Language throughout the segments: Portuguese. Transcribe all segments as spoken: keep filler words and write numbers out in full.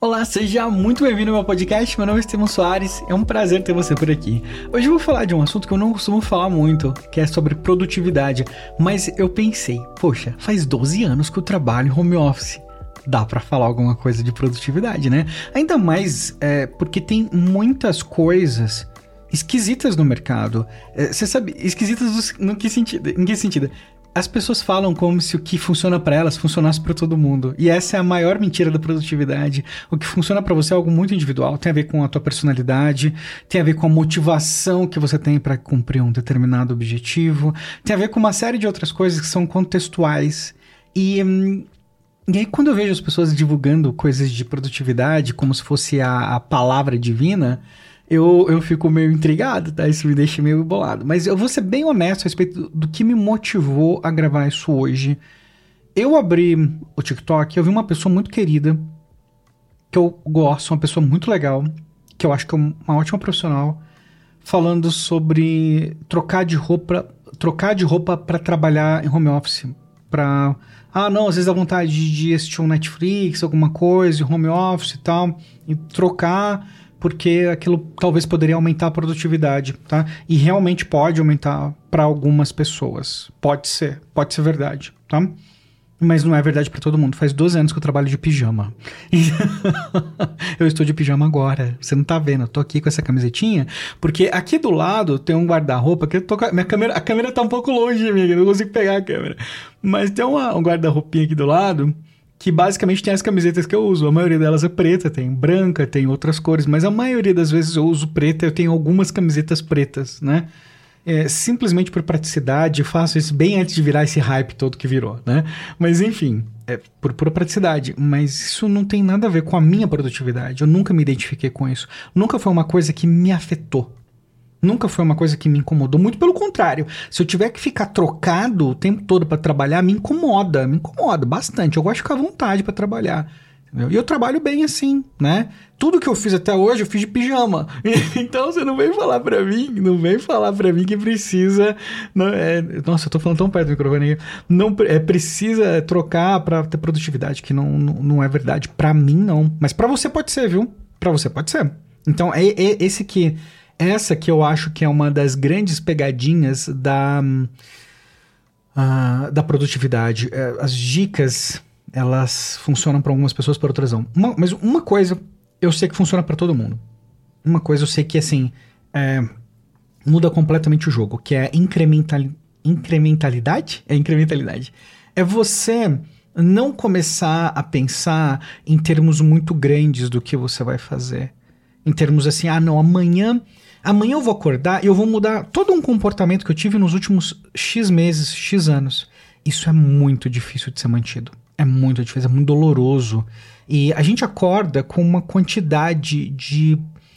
Olá, seja muito bem-vindo ao meu podcast. Meu nome é Estevão Soares, é um prazer ter você por aqui. Hoje eu vou falar de um assunto que eu não costumo falar muito, que é sobre produtividade, mas eu pensei, poxa, faz doze anos que eu trabalho em home office. Dá pra falar alguma coisa de produtividade, né? Ainda mais é, porque tem muitas coisas esquisitas no mercado. É, você sabe, esquisitas no que sentido? Em que sentido? As pessoas falam como se o que funciona pra elas funcionasse pra todo mundo. E essa é a maior mentira da produtividade. O que funciona pra você é algo muito individual. Tem a ver com a tua personalidade, tem a ver com a motivação que você tem pra cumprir um determinado objetivo, tem a ver com uma série de outras coisas que são contextuais. E, hum, e aí quando eu vejo as pessoas divulgando coisas de produtividade como se fosse a, a palavra divina, Eu, eu fico meio intrigado, tá? Isso me deixa meio bolado. Mas eu vou ser bem honesto a respeito do, do que me motivou a gravar isso hoje. Eu abri o TikTok, eu vi uma pessoa muito querida, que eu gosto, uma pessoa muito legal, que eu acho que é uma ótima profissional, falando sobre trocar de roupa, trocar de roupa para trabalhar em home office. Pra, ah, não, às vezes dá vontade de assistir um Netflix, alguma coisa, home office e tal, e trocar, porque aquilo talvez poderia aumentar a produtividade, tá? E realmente pode aumentar para algumas pessoas. Pode ser, pode ser verdade, tá? Mas não é verdade para todo mundo. Faz doze anos que eu trabalho de pijama. Eu estou de pijama agora. Você não tá vendo, eu tô aqui com essa camisetinha, porque aqui do lado tem um guarda-roupa que eu tô com a minha câmera, a câmera tá um pouco longe de mim, eu não consigo pegar a câmera. Mas tem uma, um guarda-roupinha aqui do lado que basicamente tem as camisetas que eu uso. A maioria delas é preta, tem branca, tem outras cores, mas a maioria das vezes eu uso preta, eu tenho algumas camisetas pretas, né? É, simplesmente por praticidade, eu faço isso bem antes de virar esse hype todo que virou, né? Mas enfim, é por pura praticidade. Mas isso não tem nada a ver com a minha produtividade. Eu nunca me identifiquei com isso. Nunca foi uma coisa que me afetou. Nunca foi uma coisa que me incomodou, muito pelo contrário. Se eu tiver que ficar trocado o tempo todo para trabalhar, me incomoda, me incomoda bastante. Eu gosto de ficar à vontade para trabalhar, entendeu? E eu trabalho bem assim, né? Tudo que eu fiz até hoje, eu fiz de pijama. Então você não vem falar para mim, não vem falar para mim que precisa... Não, é, nossa, eu tô falando tão perto do microfone aqui. Não, é, precisa trocar para ter produtividade, que não, não, não é verdade. Para mim, não. Mas para você pode ser, viu? Para você pode ser. Então, é, é esse que... Essa que eu acho que é uma das grandes pegadinhas da, uh, da produtividade. Uh, as dicas, elas funcionam para algumas pessoas, para outras não. Uma, mas uma coisa eu sei que funciona para todo mundo. Uma coisa eu sei que, assim, é, muda completamente o jogo, que é incremental, incrementalidade? É incrementalidade. É você não começar a pensar em termos muito grandes do que você vai fazer. Em termos assim, ah, não, amanhã... Amanhã eu vou acordar e eu vou mudar todo um comportamento que eu tive nos últimos X meses, X anos. Isso é muito difícil de ser mantido. É muito difícil, é muito doloroso. E a gente acorda com uma quantidade de,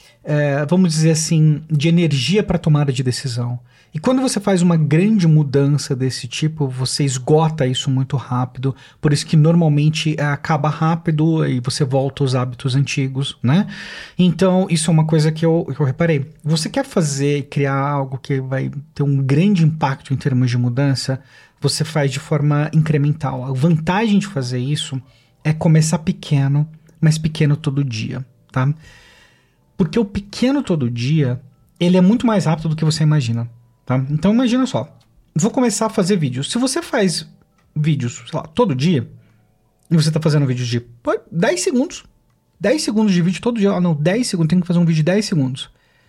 é, vamos dizer assim, de energia para tomada de decisão. E quando você faz uma grande mudança desse tipo, você esgota isso muito rápido, por isso que normalmente é, acaba rápido e você volta aos hábitos antigos, né? Então, isso é uma coisa que eu, que eu reparei. Você quer fazer, criar algo que vai ter um grande impacto em termos de mudança, você faz de forma incremental. A vantagem de fazer isso é começar pequeno, mas pequeno todo dia, tá? Porque o pequeno todo dia, ele é muito mais rápido do que você imagina. Tá? Então imagina só, vou começar a fazer vídeos. Se você faz vídeos, sei lá, todo dia, e você tá fazendo vídeos de pô, dez segundos, dez segundos de vídeo todo dia, ah, não, dez segundos, tem que fazer um vídeo de dez segundos.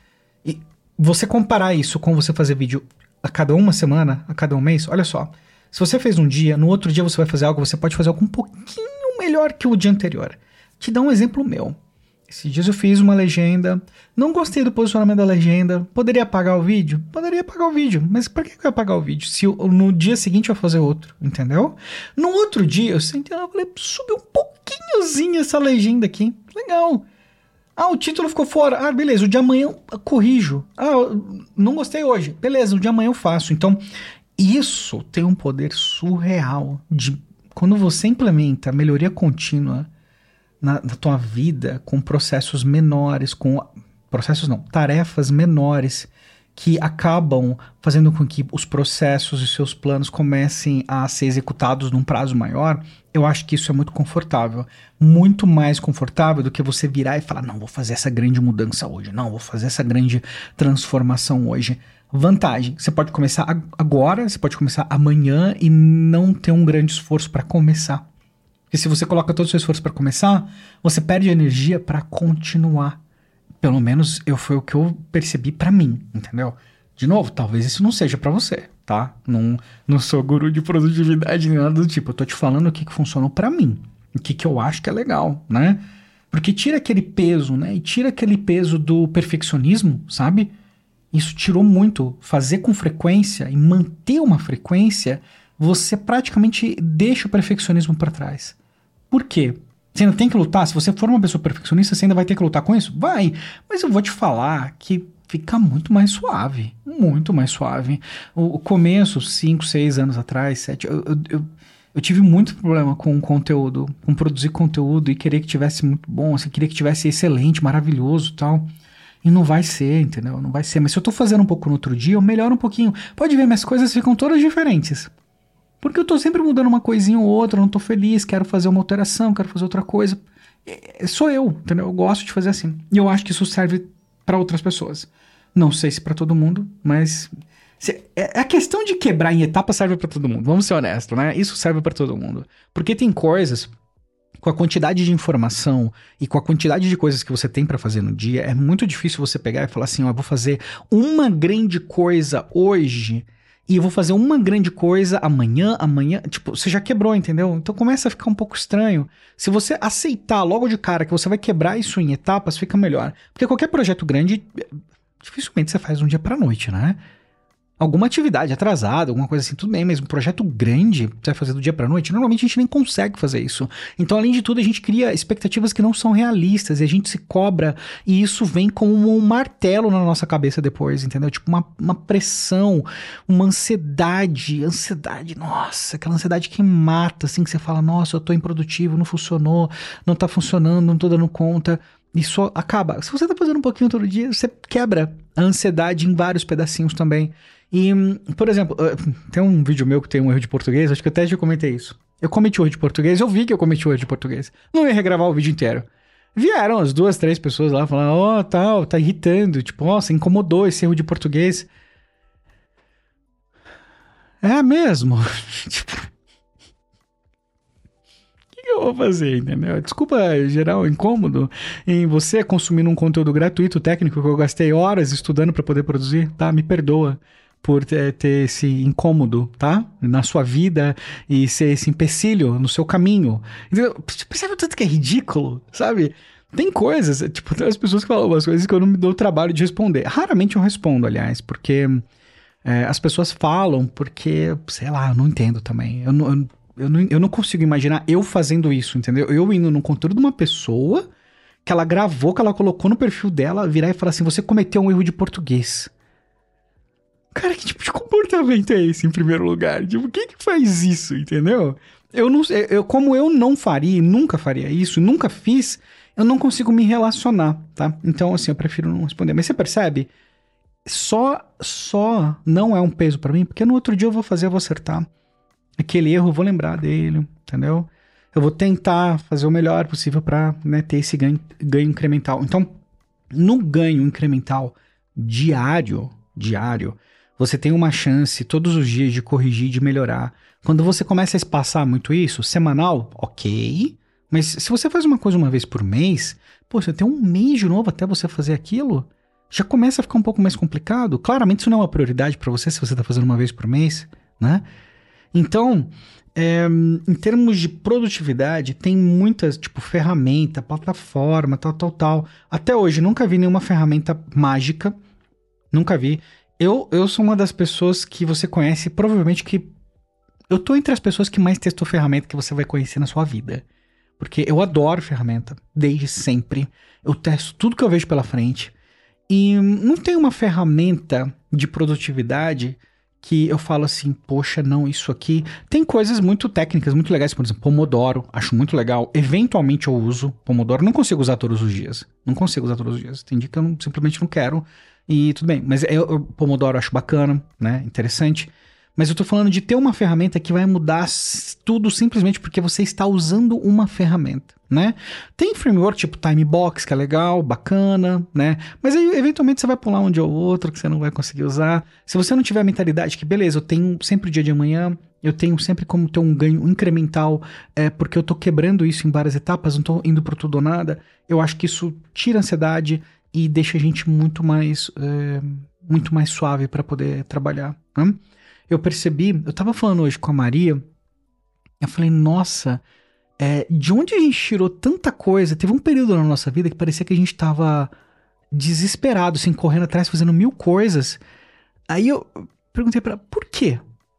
E você comparar isso com você fazer vídeo a cada uma semana, a cada um mês, olha só, se você fez um dia, no outro dia você vai fazer algo, você pode fazer algo um pouquinho melhor que o dia anterior. Te dá um exemplo meu. Esses dias eu fiz uma legenda, não gostei do posicionamento da legenda, poderia apagar o vídeo? Poderia apagar o vídeo, mas pra que eu ia apagar o vídeo? Se eu, no dia seguinte eu ia fazer outro, entendeu? No outro dia eu sentei lá e falei, subi um pouquinhozinho essa legenda aqui, legal. Ah, o título ficou fora, ah, beleza, o de amanhã eu corrijo. Ah, não gostei hoje, beleza, o de amanhã eu faço. Então, isso tem um poder surreal de quando você implementa melhoria contínua Na, na tua vida, com processos menores, com processos não, tarefas menores, que acabam fazendo com que os processos e seus planos comecem a ser executados num prazo maior, eu acho que isso é muito confortável. Muito mais confortável do que você virar e falar, não, vou fazer essa grande mudança hoje, não, vou fazer essa grande transformação hoje. Vantagem, você pode começar agora, você pode começar amanhã e não ter um grande esforço para começar. Porque se você coloca todo o seu esforço para começar, você perde energia para continuar. Pelo menos eu, foi o que eu percebi para mim, entendeu? De novo, talvez isso não seja para você, tá? Não, não sou guru de produtividade nem nada do tipo. Eu tô te falando o que, que funcionou para mim. O que, que eu acho que é legal, né? Porque tira aquele peso, né? E tira aquele peso do perfeccionismo, sabe? Isso tirou muito. Fazer com frequência e manter uma frequência, você praticamente deixa o perfeccionismo para trás. Por quê? Você ainda tem que lutar. Se você for uma pessoa perfeccionista, você ainda vai ter que lutar com isso? Vai. Mas eu vou te falar que fica muito mais suave. Muito mais suave. O, o começo, cinco, seis anos atrás, sete, eu, eu, eu, eu tive muito problema com conteúdo, com produzir conteúdo e querer que tivesse muito bom, assim, queria que tivesse excelente, maravilhoso e tal. E não vai ser, entendeu? Não vai ser. Mas se eu tô fazendo um pouco no outro dia, eu melhoro um pouquinho. Pode ver, minhas coisas ficam todas diferentes. Porque eu tô sempre mudando uma coisinha ou outra, não tô feliz, quero fazer uma alteração, quero fazer outra coisa. É, sou eu, entendeu? Eu gosto de fazer assim. E eu acho que isso serve para outras pessoas. Não sei se para todo mundo, mas... Se, é, a questão de quebrar em etapas serve para todo mundo. Vamos ser honestos, né? Isso serve para todo mundo. Porque tem coisas... Com a quantidade de informação e com a quantidade de coisas que você tem pra fazer no dia, é muito difícil você pegar e falar assim, ó, eu vou fazer uma grande coisa hoje e eu vou fazer uma grande coisa amanhã, amanhã, tipo, você já quebrou, entendeu? Então começa a ficar um pouco estranho. Se você aceitar logo de cara que você vai quebrar isso em etapas, fica melhor. Porque qualquer projeto grande, dificilmente você faz de um dia pra noite, né? Alguma atividade atrasada, alguma coisa assim, tudo bem, mas um projeto grande, você vai fazer do dia pra noite, normalmente a gente nem consegue fazer isso. Então, além de tudo, a gente cria expectativas que não são realistas, e a gente se cobra, e isso vem como um martelo na nossa cabeça depois, entendeu? Tipo, uma, uma pressão, uma ansiedade, ansiedade, nossa, aquela ansiedade que mata, assim, que você fala, nossa, eu tô improdutivo, não funcionou, não tá funcionando, não tô dando conta. Isso acaba. Se você tá fazendo um pouquinho todo dia, você quebra a ansiedade em vários pedacinhos também. E, por exemplo, tem um vídeo meu que tem um erro de português, acho que eu até já comentei isso. Eu cometi o erro de português, eu vi que eu cometi o erro de português. Não ia regravar o vídeo inteiro. Vieram as duas, três pessoas lá falando, ó, oh, tal, tá irritando, tipo, nossa, incomodou esse erro de português. É mesmo? Tipo, o que eu vou fazer, entendeu? Desculpa gerar um incômodo em você consumindo um conteúdo gratuito, técnico, que eu gastei horas estudando pra poder produzir, tá? Me perdoa por ter, ter esse incômodo, tá? Na sua vida e ser esse empecilho no seu caminho. Entendeu? Percebe o tanto que é ridículo, sabe? Tem coisas, tipo, tem as pessoas que falam umas coisas que eu não me dou o trabalho de responder. Raramente eu respondo, aliás, porque é, as pessoas falam porque, sei lá, eu não entendo também. Eu não, eu, eu, não, eu não consigo imaginar eu fazendo isso, entendeu? Eu indo no conteúdo de uma pessoa que ela gravou, que ela colocou no perfil dela, virar e falar assim, você cometeu um erro de português. Cara, que tipo de comportamento é esse, em primeiro lugar? Tipo, quem que faz isso, entendeu? Eu não sei, eu, como eu não faria, nunca faria isso, nunca fiz, eu não consigo me relacionar, tá? Então, assim, eu prefiro não responder. Mas você percebe? Só, só não é um peso pra mim, porque no outro dia eu vou fazer, eu vou acertar. Aquele erro, eu vou lembrar dele, entendeu? Eu vou tentar fazer o melhor possível pra, né, ter esse ganho, ganho incremental. Então, no ganho incremental diário, diário, você tem uma chance todos os dias de corrigir, de melhorar. Quando você começa a espaçar muito isso, semanal, ok. Mas se você faz uma coisa uma vez por mês, pô, você tem um mês de novo até você fazer aquilo, já começa a ficar um pouco mais complicado. Claramente isso não é uma prioridade para você se você está fazendo uma vez por mês, né? Então, é, em termos de produtividade, tem muitas, tipo, ferramenta, plataforma, tal, tal, tal. Até hoje, nunca vi nenhuma ferramenta mágica. Nunca vi. Eu, eu sou uma das pessoas que você conhece, provavelmente que... Eu tô entre as pessoas que mais testou ferramenta que você vai conhecer na sua vida. Porque eu adoro ferramenta, desde sempre. Eu testo tudo que eu vejo pela frente. E não tem uma ferramenta de produtividade que eu falo assim, poxa, não, isso aqui... Tem coisas muito técnicas, muito legais, por exemplo, Pomodoro, acho muito legal. Eventualmente eu uso Pomodoro, não consigo usar todos os dias. Não consigo usar todos os dias. Tem dia que eu não, simplesmente não quero e tudo bem. Mas eu, eu, Pomodoro eu acho bacana, né, interessante. Mas eu tô falando de ter uma ferramenta que vai mudar tudo simplesmente porque você está usando uma ferramenta, né? Tem framework tipo Timebox, que é legal, bacana, né? Mas aí, eventualmente, você vai pular um dia ou outro que você não vai conseguir usar. Se você não tiver a mentalidade que, beleza, eu tenho sempre o dia de amanhã, eu tenho sempre como ter um ganho incremental, é, porque eu tô quebrando isso em várias etapas, não tô indo pro tudo ou nada, eu acho que isso tira a ansiedade e deixa a gente muito mais, é, muito mais suave para poder trabalhar, né? Eu percebi, eu tava falando hoje com a Maria, eu falei, nossa, é, de onde a gente tirou tanta coisa? Teve um período na nossa vida que parecia que a gente tava desesperado, assim, correndo atrás, fazendo mil coisas. Aí eu perguntei pra ela, por quê?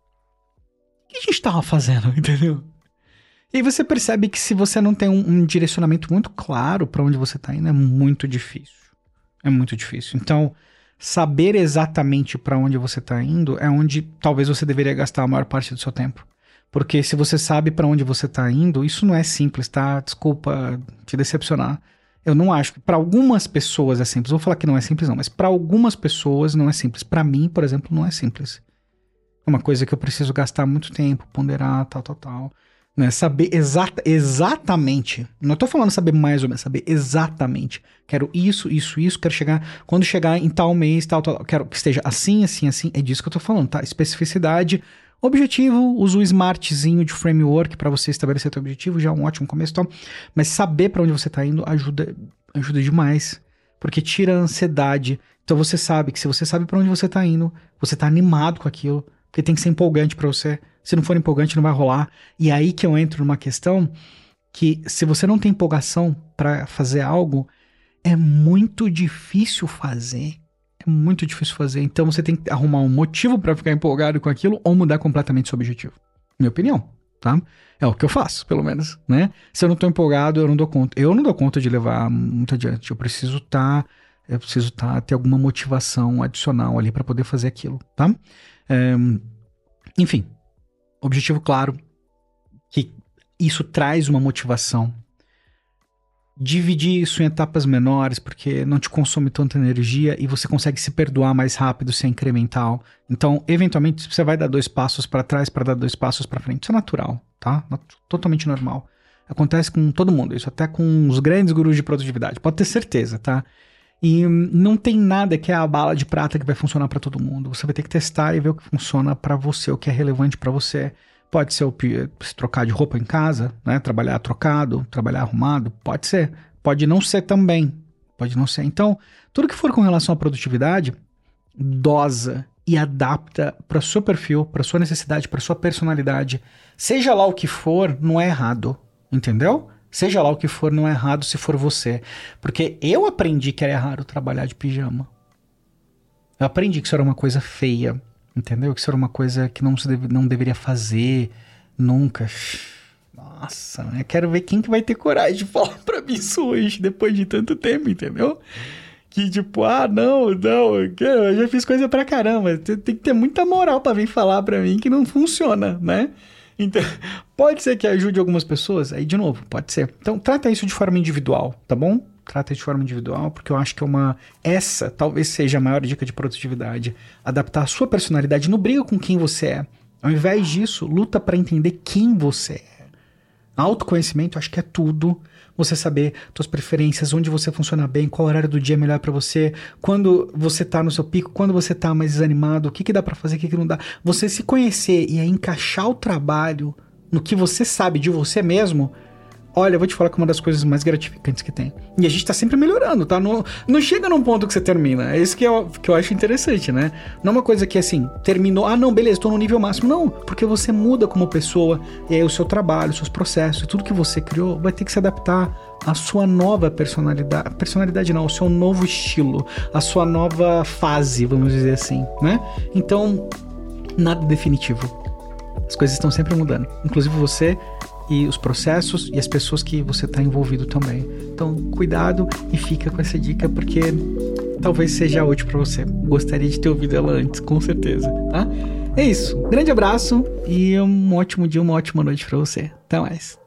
O que a gente tava fazendo, entendeu? E aí você percebe que se você não tem um, um direcionamento muito claro pra onde você tá indo, é muito difícil. É muito difícil. Então... saber exatamente para onde você está indo é onde talvez você deveria gastar a maior parte do seu tempo. Porque se você sabe para onde você está indo, isso não é simples, tá? Desculpa te decepcionar. Eu não acho que para algumas pessoas é simples. Vou falar que não é simples não, mas para algumas pessoas não é simples. Para mim, por exemplo, não é simples. É uma coisa que eu preciso gastar muito tempo, ponderar, tal, tal, tal. Né? Saber exata, exatamente, não estou falando saber mais ou menos, saber exatamente, quero isso, isso, isso, quero chegar, quando chegar em tal mês, tal, tal, quero que esteja assim, assim, assim, é disso que eu estou falando, tá? Especificidade, objetivo, usa o smartzinho de framework para você estabelecer teu objetivo, já é um ótimo começo, tá? Mas saber para onde você está indo ajuda, ajuda demais, porque tira a ansiedade, então você sabe que se você sabe para onde você está indo, você está animado com aquilo, porque tem que ser empolgante para você. Se não for empolgante, não vai rolar. E aí que eu entro numa questão que se você não tem empolgação para fazer algo, é muito difícil fazer. É muito difícil fazer. Então você tem que arrumar um motivo para ficar empolgado com aquilo ou mudar completamente seu objetivo. Minha opinião, tá? É o que eu faço, pelo menos, né? Se eu não tô empolgado, eu não dou conta. Eu não dou conta de levar muito adiante. Eu preciso estar... Tá, eu preciso tá, ter alguma motivação adicional ali para poder fazer aquilo, tá? É, enfim... Objetivo claro, que isso traz uma motivação. Dividir isso em etapas menores, porque não te consome tanta energia e você consegue se perdoar mais rápido, ser incremental. Então, eventualmente, você vai dar dois passos para trás para dar dois passos para frente. Isso é natural, tá? Totalmente normal. Acontece com todo mundo, isso até com os grandes gurus de produtividade. Pode ter certeza, tá? E não tem nada que é a bala de prata que vai funcionar para todo mundo. Você vai ter que testar e ver o que funciona para você, o que é relevante para você. Pode ser o, se trocar de roupa em casa, né? Trabalhar trocado, trabalhar arrumado, pode ser. Pode não ser também, pode não ser. Então, tudo que for com relação à produtividade, dosa e adapta para o seu perfil, para sua necessidade, para sua personalidade. Seja lá o que for, não é errado, entendeu? Seja lá o que for, não é errado se for você. Porque eu aprendi que era errado trabalhar de pijama. Eu aprendi que isso era uma coisa feia, entendeu? Que isso era uma coisa que não se deve, não deveria fazer nunca. Nossa, eu quero ver quem que vai ter coragem de falar pra mim isso hoje, depois de tanto tempo, entendeu? Que tipo, ah, não, não, eu já fiz coisa pra caramba. Tem que ter muita moral pra vir falar pra mim que não funciona, né? Então, pode ser que ajude algumas pessoas, aí de novo, pode ser. Então, trata isso de forma individual, tá bom? Trata isso de forma individual, porque eu acho que é uma... Essa talvez seja a maior dica de produtividade. Adaptar a sua personalidade, não briga com quem você é. Ao invés disso, luta para entender quem você é. Autoconhecimento, acho que é tudo. Você saber suas preferências, onde você funciona bem, qual horário do dia é melhor para você, quando você tá no seu pico, quando você tá mais desanimado, o que que dá para fazer, o que que não dá. Você se conhecer e aí encaixar o trabalho no que você sabe de você mesmo, olha, eu vou te falar que é uma das coisas mais gratificantes que tem. E a gente tá sempre melhorando, tá? Não, não chega num ponto que você termina. É isso que eu, que eu acho interessante, né? Não é uma coisa que, assim, terminou... Ah, não, beleza, tô no nível máximo. Não, porque você muda como pessoa. E aí o seu trabalho, os seus processos, tudo que você criou vai ter que se adaptar à sua nova personalidade. Personalidade não, ao seu novo estilo. À sua nova fase, vamos dizer assim, né? Então, nada definitivo. As coisas estão sempre mudando. Inclusive você... e os processos e as pessoas que você está envolvido também. Então, cuidado e fica com essa dica, porque talvez seja útil para você. Gostaria de ter ouvido ela antes, com certeza, tá? É isso. Grande abraço e um ótimo dia, uma ótima noite pra você. Até mais.